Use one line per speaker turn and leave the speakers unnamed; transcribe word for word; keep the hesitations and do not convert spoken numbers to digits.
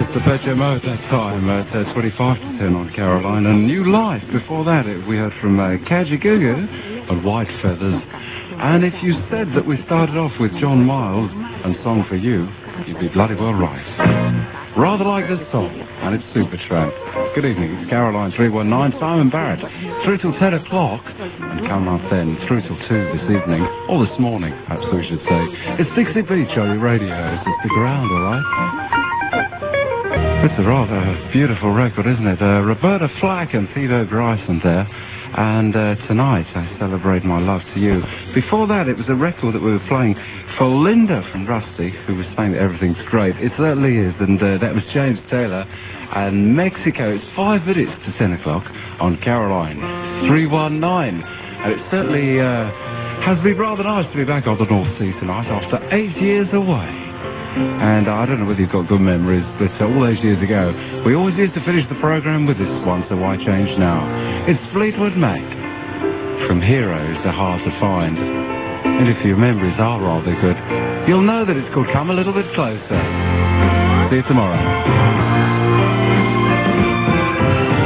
was the Pet Mode that time at uh, twenty-five to ten on Caroline. And New Life, before that it, we heard from uh, Kajagoogoo and White Feathers. And if you said that we started off with John Miles and Song for You, you'd be bloody well right. Rather like this song, and it's Supertramp. Good evening, it's Caroline three one nine, Simon Barrett, through till ten o'clock, and coming up then, through till two this evening, or this morning, perhaps we should say. It's Dixie Beach on your radio, so stick around, alright? It's a rather beautiful record, isn't it? Uh, Roberta Flack and Theodore Bryson there. And uh, tonight I celebrate my love to you. Before that, it was a record that we were playing for Linda from Rusty, who was saying that everything's great. It certainly is, and uh, that was James Taylor. And Mexico, it's five minutes to ten o'clock on Caroline three one nine. And it certainly uh, has been rather nice to be back on the North Sea tonight after eight years away. And I don't know whether you've got good memories, but uh, all those years ago, we always used to finish the programme with this one, so why change now? It's Fleetwood Mac, From Heroes Are Hard to Find. And if your memories are rather good, you'll know that it's called Come a Little Bit Closer. See you tomorrow.